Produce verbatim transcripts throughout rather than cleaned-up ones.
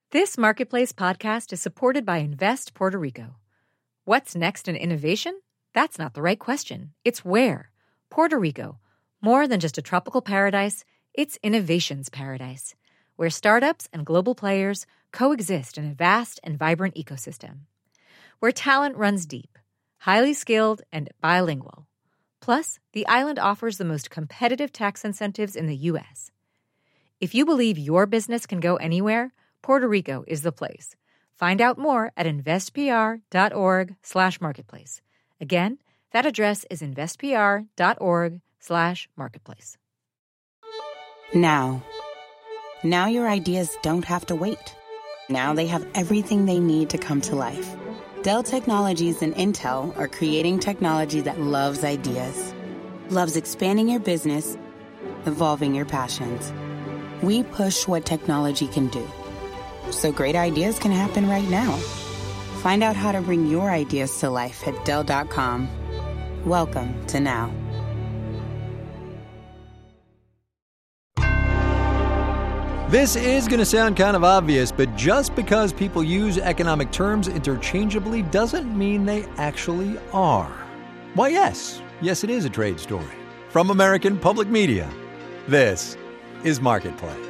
This Marketplace podcast is supported by Invest Puerto Rico. What's next in innovation? That's not the right question. It's where. Puerto Rico. More than just a tropical paradise, it's innovation's paradise, where startups and global players coexist in a vast and vibrant ecosystem. Where talent runs deep, highly skilled, and bilingual. Plus, the island offers the most competitive tax incentives in the U S. If you believe your business can go anywhere, Puerto Rico is the place. Find out more at investpr.org slash marketplace. Again, that address is investpr.org slash marketplace. Now. Now your ideas don't have to wait. Now they have everything they need to come to life. Dell Technologies and Intel are creating technology that loves ideas, loves expanding your business, evolving your passions. We push what technology can do, so great ideas can happen right now. Find out how to bring your ideas to life at Dell dot com. Welcome to Now. This is going to sound kind of obvious, but just because people use economic terms interchangeably doesn't mean they actually are. Why, yes. Yes, it is a trade story. From American Public Media, this is Marketplace.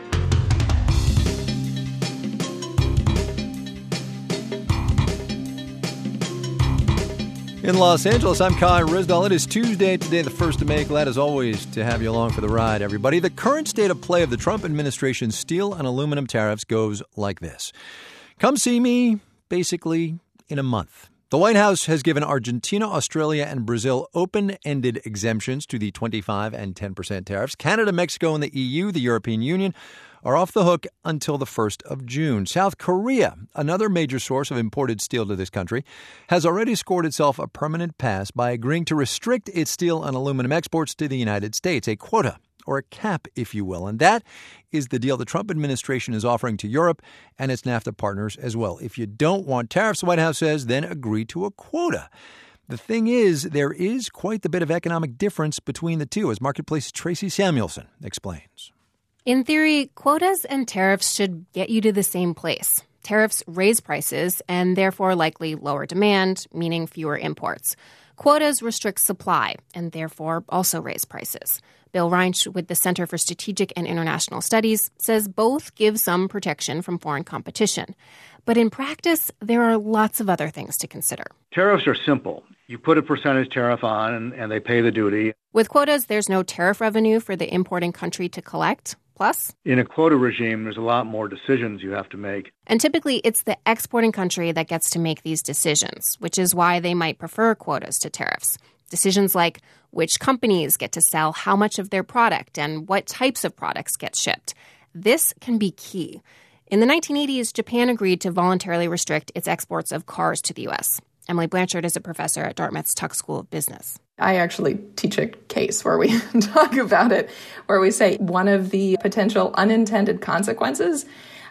In Los Angeles, I'm Kai Ryssdal. It is Tuesday, today the first of May. Glad as always to have you along for the ride, everybody. The current state of play of the Trump administration's steel and aluminum tariffs goes like this. Come see me, basically, in a month. The White House has given Argentina, Australia, and Brazil open-ended exemptions to the twenty-five and ten percent tariffs. Canada, Mexico, and the E U, the European Union, are off the hook until the first of June. South Korea, another major source of imported steel to this country, has already scored itself a permanent pass by agreeing to restrict its steel and aluminum exports to the United States, a quota, or a cap, if you will. And that is the deal the Trump administration is offering to Europe and its NAFTA partners as well. If you don't want tariffs, the White House says, then agree to a quota. The thing is, there is quite the bit of economic difference between the two, as Marketplace's Tracy Samuelson explains. In theory, quotas and tariffs should get you to the same place. Tariffs raise prices and therefore likely lower demand, meaning fewer imports. Quotas restrict supply and therefore also raise prices. Bill Reinsch with the Center for Strategic and International Studies says both give some protection from foreign competition. But in practice, there are lots of other things to consider. Tariffs are simple. You put a percentage tariff on and, and they pay the duty. With quotas, there's no tariff revenue for the importing country to collect. Plus, in a quota regime, there's a lot more decisions you have to make. And typically, it's the exporting country that gets to make these decisions, which is why they might prefer quotas to tariffs. Decisions like which companies get to sell how much of their product and what types of products get shipped. This can be key. In the nineteen eighties, Japan agreed to voluntarily restrict its exports of cars to the U S. Emily Blanchard is a professor at Dartmouth's Tuck School of Business. I actually teach a case where we talk about it, where we say one of the potential unintended consequences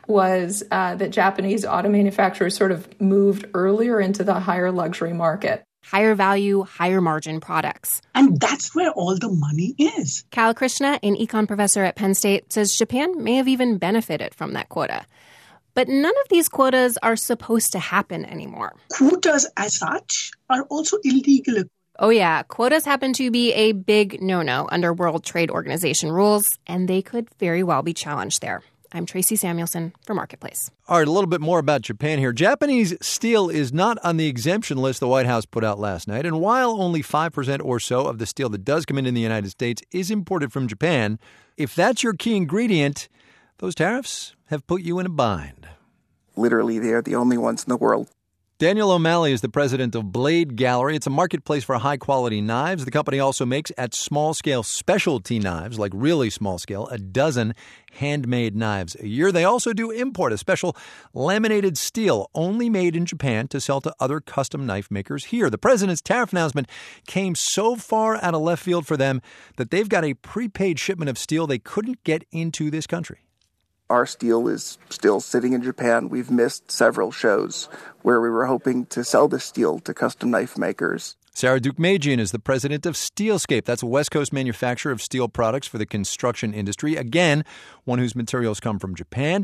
was uh, that Japanese auto manufacturers sort of moved earlier into the higher luxury market. Higher value, higher margin products. And that's where all the money is. Kal Krishna, an econ professor at Penn State, says Japan may have even benefited from that quota. But none of these quotas are supposed to happen anymore. Quotas as such are also illegal. Oh yeah, quotas happen to be a big no-no under World Trade Organization rules, and they could very well be challenged there. I'm Tracy Samuelson for Marketplace. All right, a little bit more about Japan here. Japanese steel is not on the exemption list the White House put out last night. And while only five percent or so of the steel that does come into the United States is imported from Japan, if that's your key ingredient, those tariffs have put you in a bind. Literally, they are the only ones in the world. Daniel O'Malley is the president of Blade Gallery. It's a marketplace for high-quality knives. The company also makes at small-scale specialty knives, like really small-scale, a dozen handmade knives a year. They also do import a special laminated steel only made in Japan to sell to other custom knife makers here. The president's tariff announcement came so far out of left field for them that they've got a prepaid shipment of steel they couldn't get into this country. Our steel is still sitting in Japan. We've missed several shows where we were hoping to sell the steel to custom knife makers. Sarah Dukmajian is the president of Steelscape. That's a West Coast manufacturer of steel products for the construction industry. Again, one whose materials come from Japan.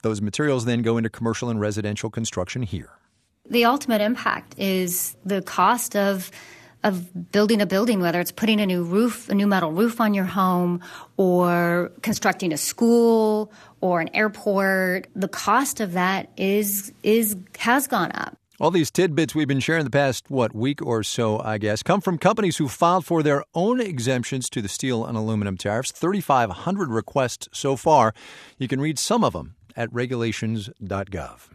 Those materials then go into commercial and residential construction here. The ultimate impact is the cost of of building a building, whether it's putting a new roof, a new metal roof on your home, or constructing a school or an airport. The cost of that is is has gone up. All these tidbits we've been sharing the past, what, week or so, I guess, come from companies who filed for their own exemptions to the steel and aluminum tariffs. thirty-five hundred requests so far. You can read some of them at regulations dot gov.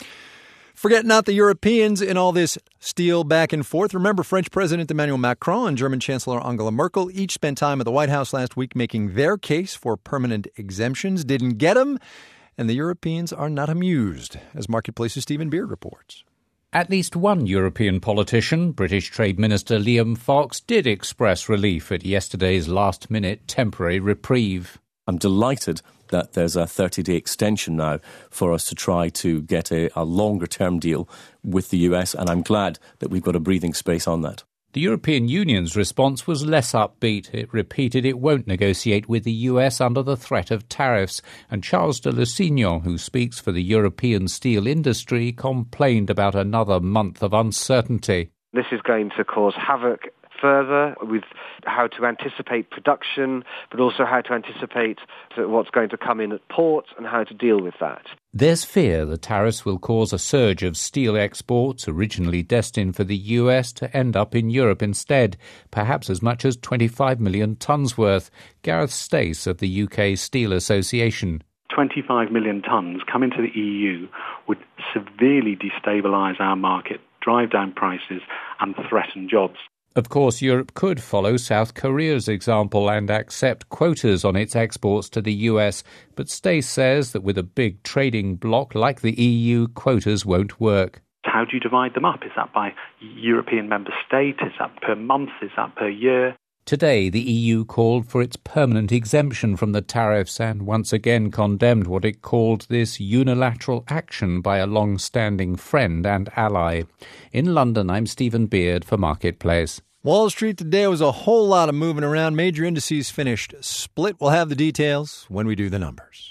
Forget not the Europeans in all this steel back and forth. Remember, French President Emmanuel Macron and German Chancellor Angela Merkel each spent time at the White House last week making their case for permanent exemptions. Didn't get them, and the Europeans are not amused, as Marketplace's Stephen Beard reports. At least one European politician, British Trade Minister Liam Fox, did express relief at yesterday's last-minute temporary reprieve. I'm delighted that there's a thirty-day extension now for us to try to get a, a longer-term deal with the U S, and I'm glad that we've got a breathing space on that. The European Union's response was less upbeat. It repeated it won't negotiate with the U S under the threat of tariffs, and Charles de Lusignan, who speaks for the European steel industry, complained about another month of uncertainty. This is going to cause havoc further with how to anticipate production, but also how to anticipate what's going to come in at port and how to deal with that. There's fear the tariffs will cause a surge of steel exports originally destined for the U S to end up in Europe instead, perhaps as much as twenty-five million tonnes worth. Gareth Stace of the U K Steel Association. twenty-five million tonnes come into the E U would severely destabilise our market, drive down prices and threaten jobs. Of course, Europe could follow South Korea's example and accept quotas on its exports to the U S, but Stace says that with a big trading bloc like the E U, quotas won't work. How do you divide them up? Is that by European member state? Is that per month? Is that per year? Today, the E U called for its permanent exemption from the tariffs and once again condemned what it called this unilateral action by a long-standing friend and ally. In London, I'm Stephen Beard for Marketplace. Wall Street today was a whole lot of moving around. Major indices finished split. We'll have the details when we do the numbers.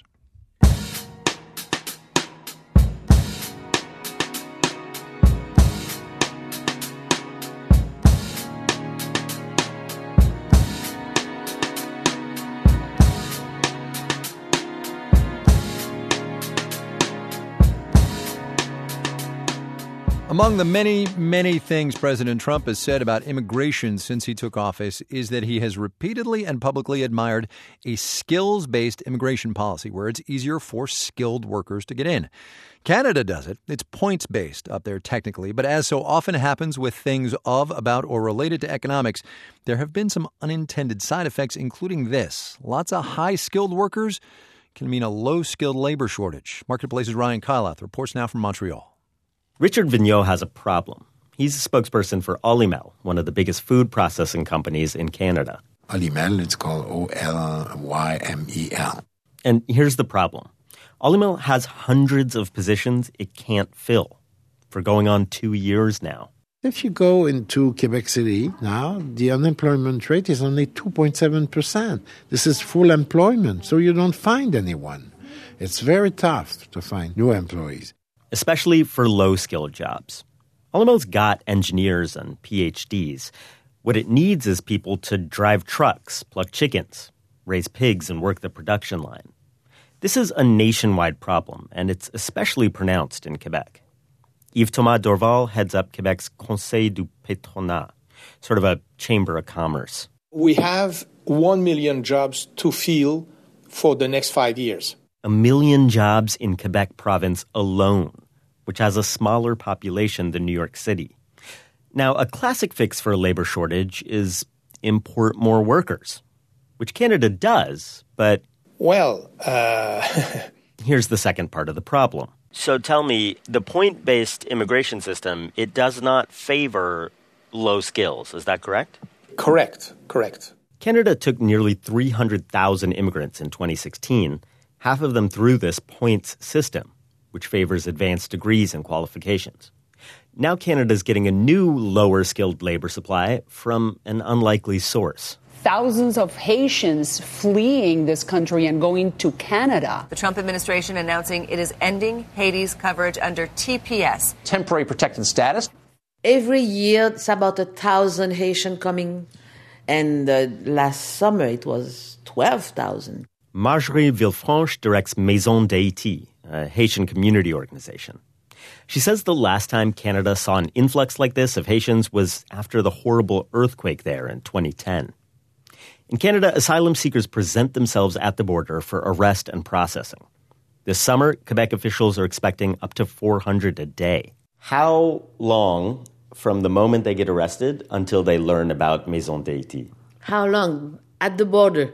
Among the many, many things President Trump has said about immigration since he took office is that he has repeatedly and publicly admired a skills-based immigration policy where it's easier for skilled workers to get in. Canada does it. It's points-based up there technically, but as so often happens with things of, about, or related to economics, there have been some unintended side effects, including this. Lots of high-skilled workers can mean a low-skilled labor shortage. Marketplace's Ryan Kylath reports now from Montreal. Richard Vigneault has a problem. He's a spokesperson for Olymel, one of the biggest food processing companies in Canada. Olymel, it's called O L Y M E L. And here's the problem. Olymel has hundreds of positions it can't fill for going on two years now. If you go into Quebec City now, the unemployment rate is only two point seven percent. This is full employment, so you don't find anyone. It's very tough to find new employees. Especially for low-skilled jobs. Olymel's got engineers and P H Ds. What it needs is people to drive trucks, pluck chickens, raise pigs, and work the production line. This is a nationwide problem, and it's especially pronounced in Quebec. Yves-Thomas Dorval heads up Quebec's Conseil du Patronat, sort of a chamber of commerce. We have one million jobs to fill for the next five years. A million jobs in Quebec province alone, which has a smaller population than New York City. Now, a classic fix for a labor shortage is import more workers, which Canada does, but... Well, uh... here's the second part of the problem. So tell me, the point-based immigration system, it does not favor low skills, is that correct? Correct, correct. Canada took nearly three hundred thousand immigrants in twenty sixteen, half of them through this points system, which favors advanced degrees and qualifications. Now Canada's getting a new lower-skilled labor supply from an unlikely source. thousands of Haitians fleeing this country and going to Canada. The Trump administration announcing it is ending Haiti's coverage under T P S. Temporary protected status. Every year, it's about a thousand Haitians coming, and uh, last summer it was twelve thousand. Marjorie Villefranche directs Maison d'Haïti, a Haitian community organization. She says the last time Canada saw an influx like this of Haitians was after the horrible earthquake there in twenty ten. In Canada, asylum seekers present themselves at the border for arrest and processing. This summer, Quebec officials are expecting up to four hundred a day. How long from the moment they get arrested until they learn about Maison d'Haïti? How long? At the border.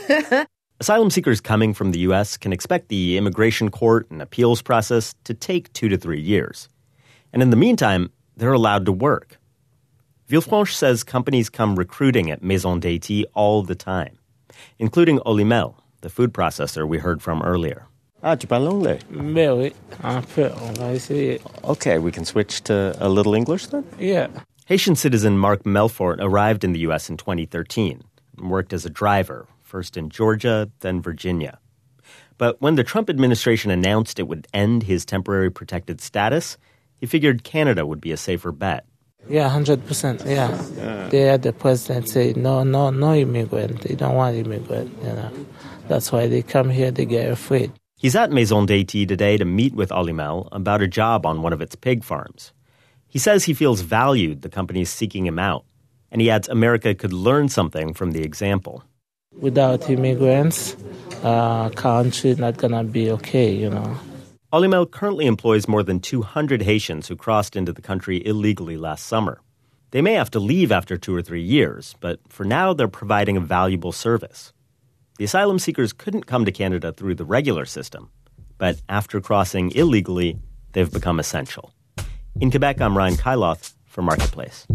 Asylum seekers coming from the U S can expect the immigration court and appeals process to take two to three years. And in the meantime, they're allowed to work. Villefranche says companies come recruiting at Maison d'Haïti all the time, including Olimel, the food processor we heard from earlier. Ah, tu parles anglais? Mais oui, un peu. On va essayer. Okay, we can switch to a little English then? Yeah. Haitian citizen Mark Melfort arrived in the U S in twenty thirteen and worked as a driver, first in Georgia, then Virginia. But when the Trump administration announced it would end his temporary protected status, he figured Canada would be a safer bet. Yeah, one hundred percent, yeah. yeah. They had the president say, no, no, no immigrant. They don't want immigrant, you know. That's why they come here, they get afraid. He's at Maison d'Haïti today to meet with Olimel about a job on one of its pig farms. He says he feels valued the company's seeking him out, and he adds America could learn something from the example. Without immigrants, uh, country not gonna be okay, you know. Olimel currently employs more than two hundred Haitians who crossed into the country illegally last summer. They may have to leave after two or three years, but for now they're providing a valuable service. The asylum seekers couldn't come to Canada through the regular system, but after crossing illegally, they've become essential. In Quebec, I'm Ryan Kailath for Marketplace.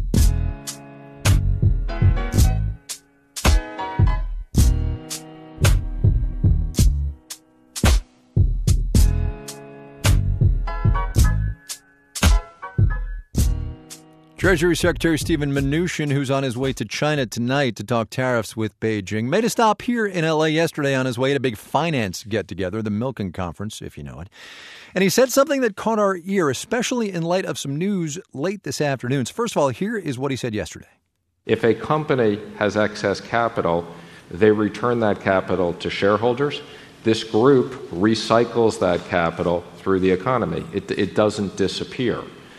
Treasury Secretary Steven Mnuchin, who's on his way to China tonight to talk tariffs with Beijing, made a stop here in L A yesterday on his way to a big finance get-together, the Milken Conference, if you know it. And he said something that caught our ear, especially in light of some news late this afternoon. So first of all, here is what he said yesterday. If a company has excess capital, they return that capital to shareholders. This group recycles that capital through the economy. It, it doesn't disappear.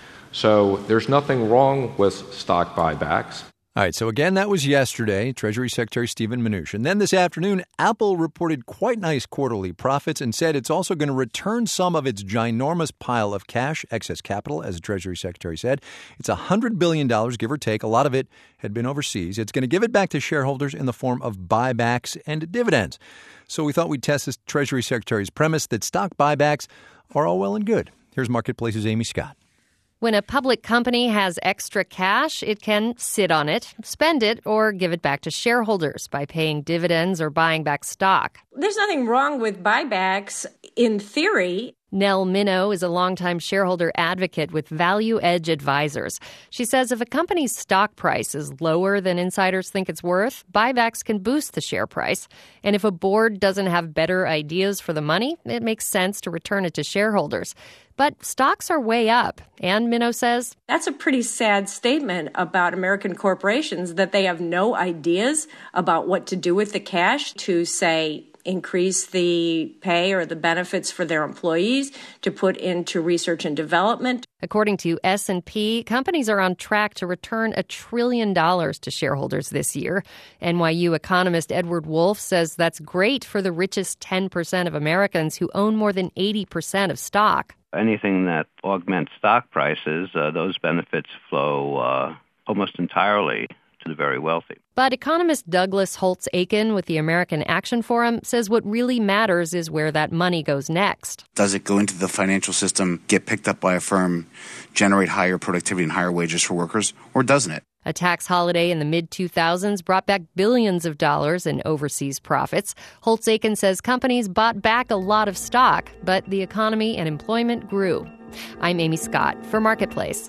So there's nothing wrong with stock buybacks. All right, so again, that was yesterday, Treasury Secretary Steven Mnuchin. Then this afternoon, Apple reported quite nice quarterly profits and said it's also going to return some of its ginormous pile of cash, excess capital, as the Treasury Secretary said. It's one hundred billion dollars, give or take. A lot of it had been overseas. It's going to give it back to shareholders in the form of buybacks and dividends. So we thought we'd test this Treasury Secretary's premise that stock buybacks are all well and good. Here's Marketplace's Amy Scott. When a public company has extra cash, it can sit on it, spend it, or give it back to shareholders by paying dividends or buying back stock. There's nothing wrong with buybacks in theory. Nell Minow is a longtime shareholder advocate with Value Edge Advisors. She says if a company's stock price is lower than insiders think it's worth, buybacks can boost the share price. And if a board doesn't have better ideas for the money, it makes sense to return it to shareholders. But stocks are way up, and Minow says that's a pretty sad statement about American corporations, that they have no ideas about what to do with the cash to, say, increase the pay or the benefits for their employees, to put into research and development. According to S and P, companies are on track to return a trillion dollars to shareholders this year. N Y U economist Edward Wolf says that's great for the richest ten percent of Americans who own more than eighty percent of stock. Anything that augments stock prices, uh, those benefits flow uh, almost entirely to the very wealthy. But economist Douglas Holtz-Eakin with the American Action Forum says what really matters is where that money goes next. Does it go into the financial system, get picked up by a firm, generate higher productivity and higher wages for workers, or doesn't it? A tax holiday in the mid two thousands brought back billions of dollars in overseas profits. Holtz-Eakin says companies bought back a lot of stock, but the economy and employment grew. I'm Amy Scott for Marketplace.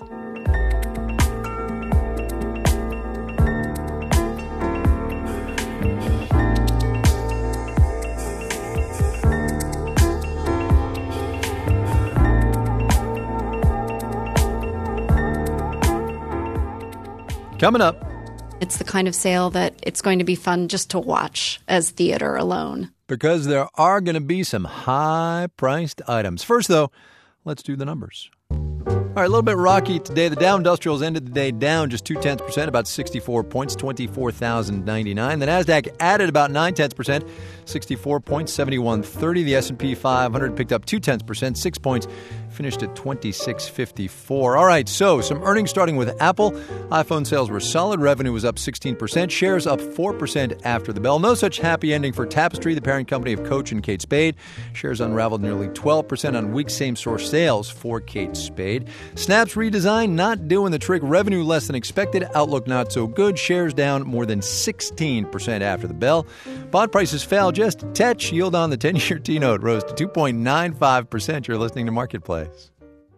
Coming up. It's the kind of sale that it's going to be fun just to watch as theater alone. Because there are going to be some high-priced items. First, though, let's do the numbers. All right, a little bit rocky today. The Dow Industrials ended the day down just two-tenths percent, about sixty-four points, twenty-four thousand ninety-nine. The Nasdaq added about nine-tenths percent, sixty-four points, seventy-one thirty. The S and P five hundred picked up two-tenths percent, six points, finished at twenty-six fifty-four. All right, so some earnings starting with Apple. iPhone sales were solid. Revenue was up sixteen percent. Shares up four percent after the bell. No such happy ending for Tapestry, the parent company of Coach and Kate Spade. Shares unraveled nearly twelve percent on weak same-store sales for Kate Spade. Snap's redesign not doing the trick. Revenue less than expected. Outlook not so good. Shares down more than sixteen percent after the bell. Bond prices fell just a touch. Yield on the ten-year T-note rose to two point nine five percent. You're listening to Marketplace.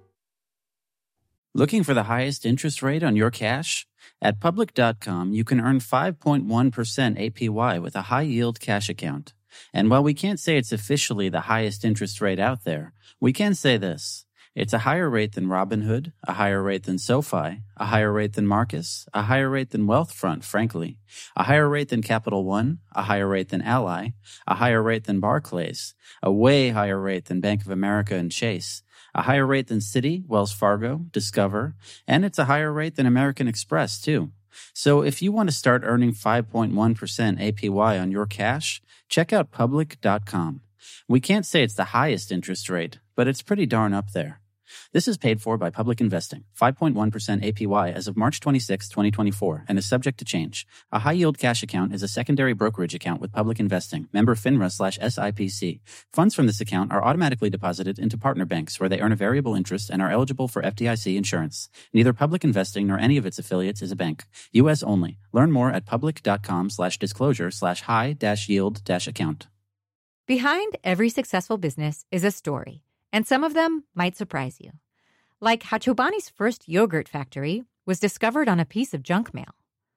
Looking for the highest interest rate on your cash? At Public dot com, you can earn five point one percent A P Y with a high-yield cash account. And while we can't say it's officially the highest interest rate out there, we can say this. It's a higher rate than Robinhood, a higher rate than SoFi, a higher rate than Marcus, a higher rate than Wealthfront, frankly, a higher rate than Capital One, a higher rate than Ally, a higher rate than Barclays, a way higher rate than Bank of America and Chase, a higher rate than Citi, Wells Fargo, Discover, and it's a higher rate than American Express, too. So if you want to start earning five point one percent A P Y on your cash, check out Public dot com. We can't say it's the highest interest rate, but it's pretty darn up there. This is paid for by Public Investing, five point one percent A P Y as of March twenty-sixth, twenty twenty-four, and is subject to change. A high-yield cash account is a secondary brokerage account with Public Investing, member FINRA slash S I P C. Funds from this account are automatically deposited into partner banks where they earn a variable interest and are eligible for F D I C insurance. Neither Public Investing nor any of its affiliates is a bank. U S only. Learn more at public.com slash disclosure slash high dash yield dash account. Behind every successful business is a story. And some of them might surprise you. Like how Chobani's first yogurt factory was discovered on a piece of junk mail.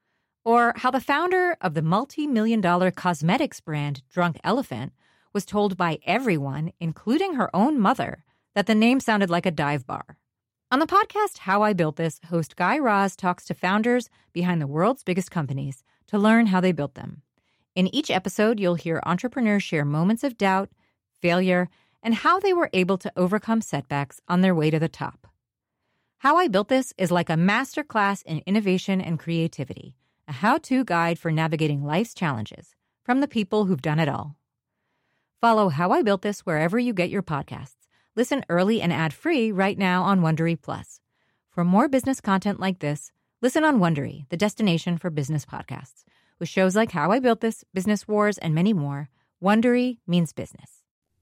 Or how the founder of the multi-million dollar cosmetics brand Drunk Elephant was told by everyone, including her own mother, that the name sounded like a dive bar. On the podcast How I Built This, host Guy Raz talks to founders behind the world's biggest companies to learn how they built them. In each episode, you'll hear entrepreneurs share moments of doubt, failure, and how they were able to overcome setbacks on their way to the top. How I Built This is like a masterclass in innovation and creativity, a how-to guide for navigating life's challenges from the people who've done it all. Follow How I Built This wherever you get your podcasts. Listen early and ad-free right now on Wondery Plus. For more business content like this, listen on Wondery, the destination for business podcasts. With shows like How I Built This, Business Wars, and many more, Wondery means business.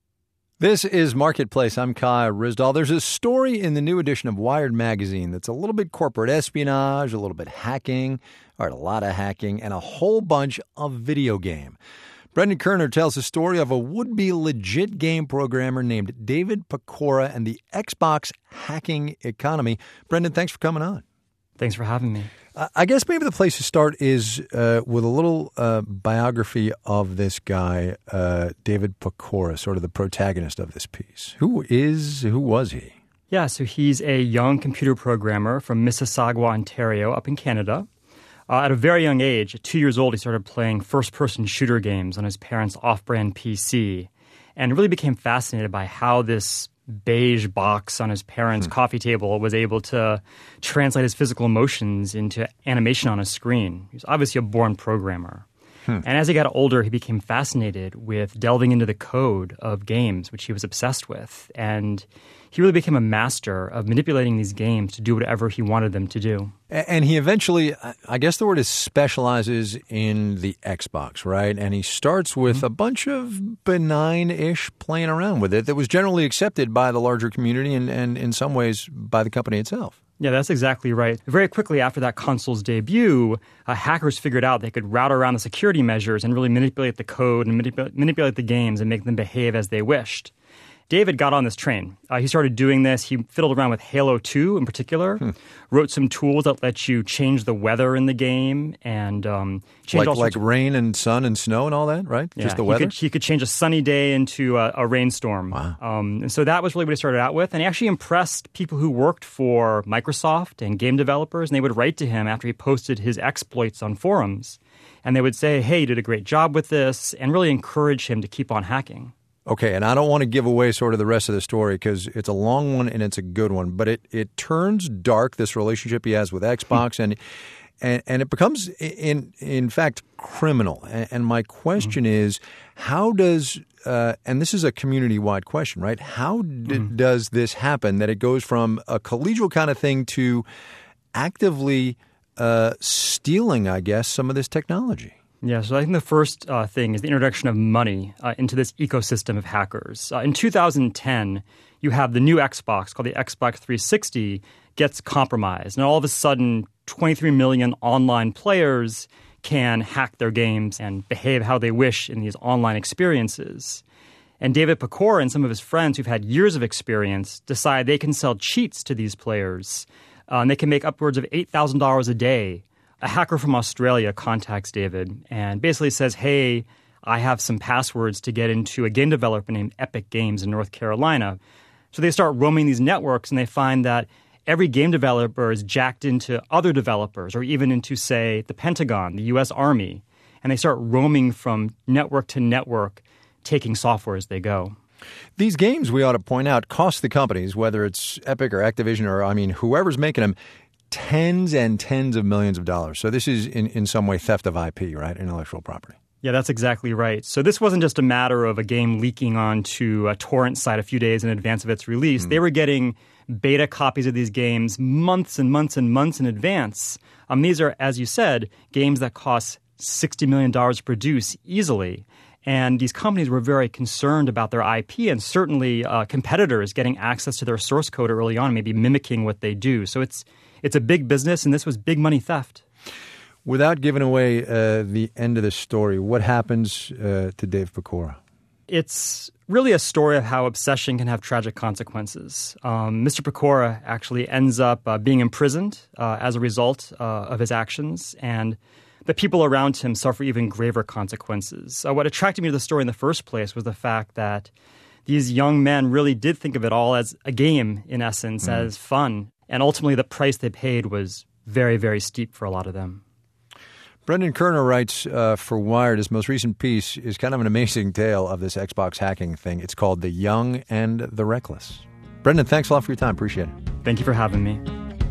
This is Marketplace. I'm Kai Ryssdal. There's a story in the new edition of Wired magazine that's a little bit corporate espionage, a little bit hacking, or a lot of hacking, and a whole bunch of video game. Brendan Kerner tells the story of a would-be legit game programmer named David Pecora and the Xbox hacking economy. Brendan, thanks for coming on. Thanks for having me. I guess maybe the place to start is uh, with a little uh, biography of this guy, uh, David Pecora, sort of the protagonist of this piece. Who is, who was he? Yeah, so he's a young computer programmer from Mississauga, Ontario, up in Canada. Uh, at a very young age, at two years old, he started playing first-person shooter games on his parents' off-brand P C and really became fascinated by how this beige box on his parents' hmm. coffee table was able to translate his physical emotions into animation on a screen. He was obviously a born programmer. Hmm. And as he got older, he became fascinated with delving into the code of games, which he was obsessed with. And he really became a master of manipulating these games to do whatever he wanted them to do. And he eventually, I guess the word is specializes in the Xbox, right? And he starts with mm-hmm. a bunch of benign-ish playing around with it that was generally accepted by the larger community and, and in some ways by the company itself. Yeah, that's exactly right. Very quickly after that console's debut, uh, hackers figured out they could route around the security measures and really manipulate the code and manipulate, manipulate the games and make them behave as they wished. David got on this train. Uh, he started doing this. He fiddled around with Halo two in particular, hmm. wrote some tools that let you change the weather in the game and um, change like, all like of, rain and sun and snow and all that, right? Yeah, Just the weather? He could, he could change a sunny day into a, a rainstorm. Wow. Um, and so that was really what he started out with. And he actually impressed people who worked for Microsoft and game developers, and they would write to him after he posted his exploits on forums. And they would say, hey, you did a great job with this, and really encourage him to keep on hacking. Okay, and I don't want to give away sort of the rest of the story because it's a long one and it's a good one, but it, it turns dark, this relationship he has with Xbox, and and and it becomes, in in fact, criminal. And, and my question mm-hmm. is, how does, uh, and this is a community-wide question, right? How d- mm-hmm. does this happen, that it goes from a collegial kind of thing to actively uh, stealing, I guess, some of this technology? Yeah, so I think the first uh, thing is the introduction of money uh, into this ecosystem of hackers. Uh, in two thousand ten, you have the new Xbox called the Xbox three sixty gets compromised. And all of a sudden, twenty-three million online players can hack their games and behave how they wish in these online experiences. And David Pecora and some of his friends who've had years of experience decide they can sell cheats to these players. Uh, and they can make upwards of eight thousand dollars a day. A hacker from Australia contacts David and basically says, hey, I have some passwords to get into a game developer named Epic Games in North Carolina. So they start roaming these networks, and they find that every game developer is jacked into other developers or even into, say, the Pentagon, the U S Army. And they start roaming from network to network, taking software as they go. These games, we ought to point out, cost the companies, whether it's Epic or Activision or, I mean, whoever's making them, tens and tens of millions of dollars. So this is in, in some way theft of I P, right? Intellectual property. Yeah, that's exactly right. So this wasn't just a matter of a game leaking onto a torrent site a few days in advance of its release. Mm. They were getting beta copies of these games months and months and months in advance. Um, these are, as you said, games that cost sixty million dollars to produce easily. And these companies were very concerned about their I P, and certainly uh, competitors getting access to their source code early on, maybe mimicking what they do. So it's It's a big business, and this was big money theft. Without giving away uh, the end of the story, what happens uh, to Dave Pecora? It's really a story of how obsession can have tragic consequences. Um, Mister Pecora actually ends up uh, being imprisoned uh, as a result uh, of his actions, and the people around him suffer even graver consequences. Uh, what attracted me to the story in the first place was the fact that these young men really did think of it all as a game, in essence, mm. as fun. And ultimately, the price they paid was very, very steep for a lot of them. Brendan Kerner writes uh, for Wired. His most recent piece is kind of an amazing tale of this Xbox hacking thing. It's called The Young and the Reckless. Brendan, thanks a lot for your time. Appreciate it. Thank you for having me.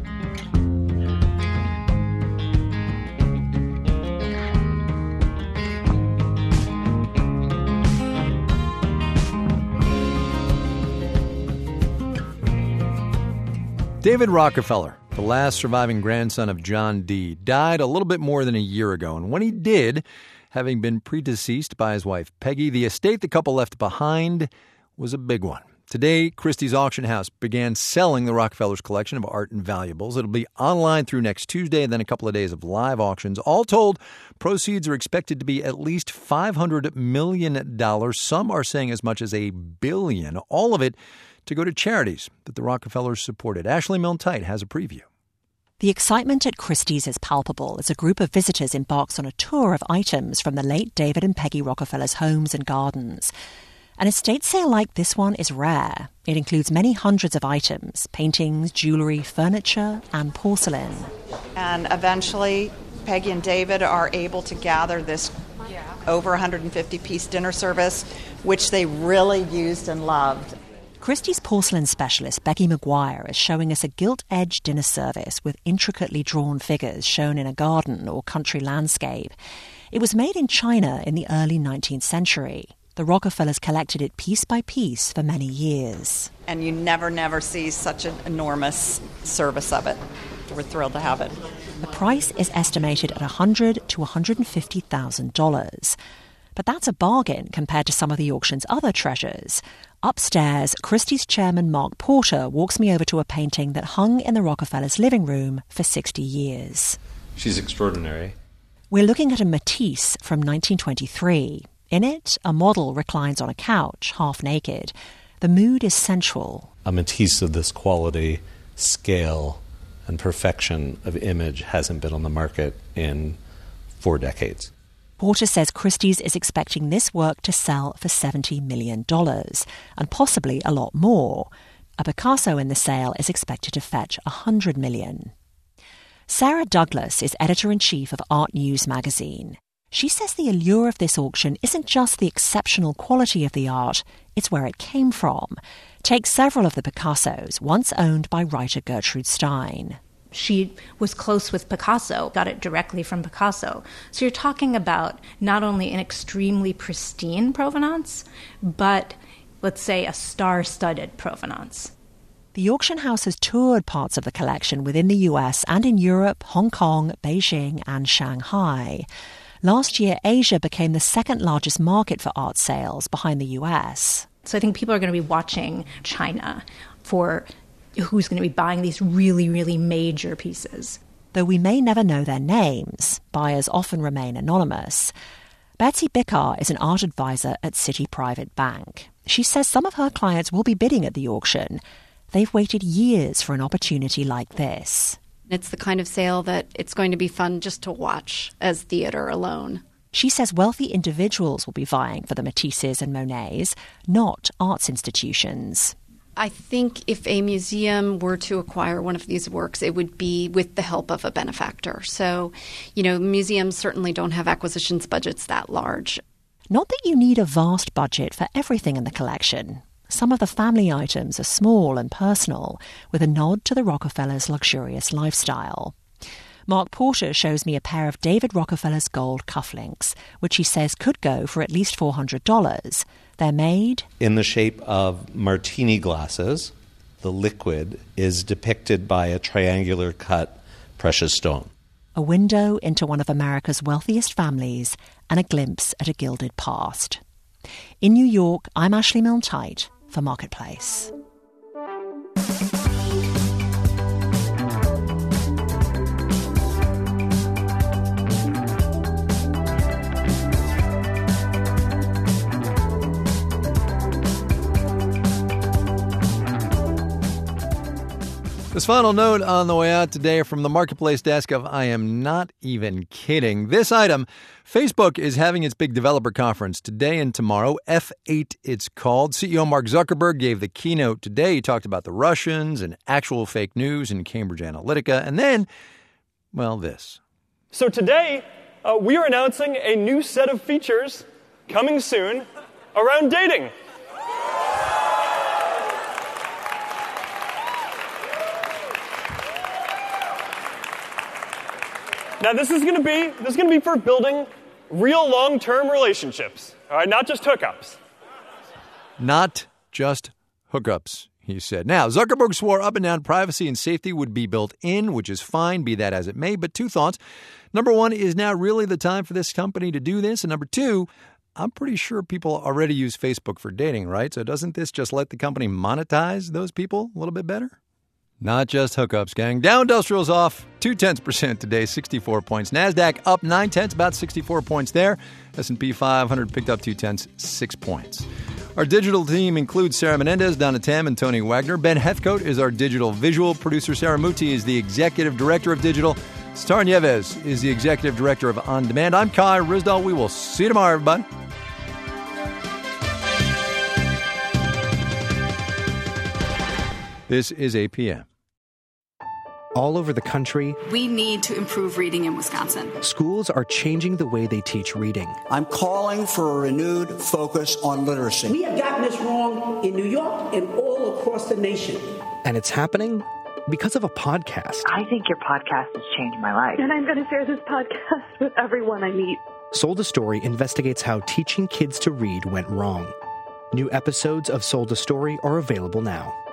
David Rockefeller, the last surviving grandson of John D., died a little bit more than a year ago. And when he did, having been predeceased by his wife Peggy, the estate the couple left behind was a big one. Today, Christie's Auction House began selling the Rockefellers' collection of art and valuables. It'll be online through next Tuesday and then a couple of days of live auctions. All told, proceeds are expected to be at least five hundred million dollars. Some are saying as much as a billion. All of it to go to charities that the Rockefellers supported. Ashley Milne-Tite has a preview. The excitement at Christie's is palpable as a group of visitors embarks on a tour of items from the late David and Peggy Rockefeller's homes and gardens. An estate sale like this one is rare. It includes many hundreds of items, paintings, jewelry, furniture, and porcelain. And eventually, Peggy and David are able to gather this over one hundred fifty piece dinner service, which they really used and loved. Christie's porcelain specialist Becky McGuire is showing us a gilt-edged dinner service with intricately drawn figures shown in a garden or country landscape. It was made in China in the early nineteenth century. The Rockefellers collected it piece by piece for many years. And you never, never see such an enormous service of it. We're thrilled to have it. The price is estimated at one hundred thousand to one hundred fifty thousand dollars. But that's a bargain compared to some of the auction's other treasures. Upstairs, Christie's chairman Mark Porter walks me over to a painting that hung in the Rockefellers' living room for sixty years. She's extraordinary. We're looking at a Matisse from nineteen twenty-three. In it, a model reclines on a couch, half naked. The mood is central. A Matisse of this quality, scale, and perfection of image hasn't been on the market in four decades. Porter says Christie's is expecting this work to sell for seventy million dollars, and possibly a lot more. A Picasso in the sale is expected to fetch one hundred million dollars. Sarah Douglas is editor-in-chief of Art News magazine. She says the allure of this auction isn't just the exceptional quality of the art, it's where it came from. Take several of the Picassos, once owned by writer Gertrude Stein. She was close with Picasso, got it directly from Picasso. So you're talking about not only an extremely pristine provenance, but, let's say, a star-studded provenance. The auction house has toured parts of the collection within the U S and in Europe, Hong Kong, Beijing and Shanghai. Last year, Asia became the second largest market for art sales behind the U S. So I think people are going to be watching China for who's going to be buying these really, really major pieces. Though we may never know their names, buyers often remain anonymous. Betsy Bickar is an art advisor at Citi Private Bank. She says some of her clients will be bidding at the auction. They've waited years for an opportunity like this. It's the kind of sale that it's going to be fun just to watch as theater alone. She says wealthy individuals will be vying for the Matisses and Monets, not arts institutions. I think if a museum were to acquire one of these works, it would be with the help of a benefactor. So, you know, museums certainly don't have acquisitions budgets that large. Not that you need a vast budget for everything in the collection. Some of the family items are small and personal, with a nod to the Rockefellers' luxurious lifestyle. Mark Porter shows me a pair of David Rockefeller's gold cufflinks, which he says could go for at least four hundred dollars. They're made in the shape of martini glasses. The liquid is depicted by a triangular cut precious stone. A window into one of America's wealthiest families and a glimpse at a gilded past. In New York, I'm Ashley Milne-Tyte for Marketplace. This final note on the way out today from the Marketplace desk of I Am Not Even Kidding. This item, Facebook is having its big developer conference today and tomorrow. F eight it's called. C E O Mark Zuckerberg gave the keynote today. He talked about the Russians and actual fake news in Cambridge Analytica. And then, well, this. So today, uh, we are announcing a new set of features coming soon around dating. Now, this is going to be this is going to be for building real long-term relationships, all right, not just hookups. Not just hookups, he said. Now, Zuckerberg swore up and down privacy and safety would be built in, which is fine, be that as it may. But two thoughts. Number one, is now really the time for this company to do this? And number two, I'm pretty sure people already use Facebook for dating, right? So doesn't this just let the company monetize those people a little bit better? Not just hookups, gang. Dow Industrial's off two-tenths percent today, sixty-four points. NASDAQ up nine-tenths, about sixty-four points there. S and P five hundred picked up two-tenths, six points. Our digital team includes Sarah Menendez, Donna Tam, and Tony Wagner. Ben Heathcote is our digital visual producer. Sarah Muti is the executive director of digital. Star Nieves is the executive director of On Demand. I'm Kai Ryssdal. We will see you tomorrow, everybody. This is A P M. All over the country, we need to improve reading in Wisconsin. Schools are changing the way they teach reading. I'm calling for a renewed focus on literacy. We have gotten this wrong in New York and all across the nation. And it's happening because of a podcast. I think your podcast has changed my life. And I'm going to share this podcast with everyone I meet. Sold a Story investigates how teaching kids to read went wrong. New episodes of Sold a Story are available now.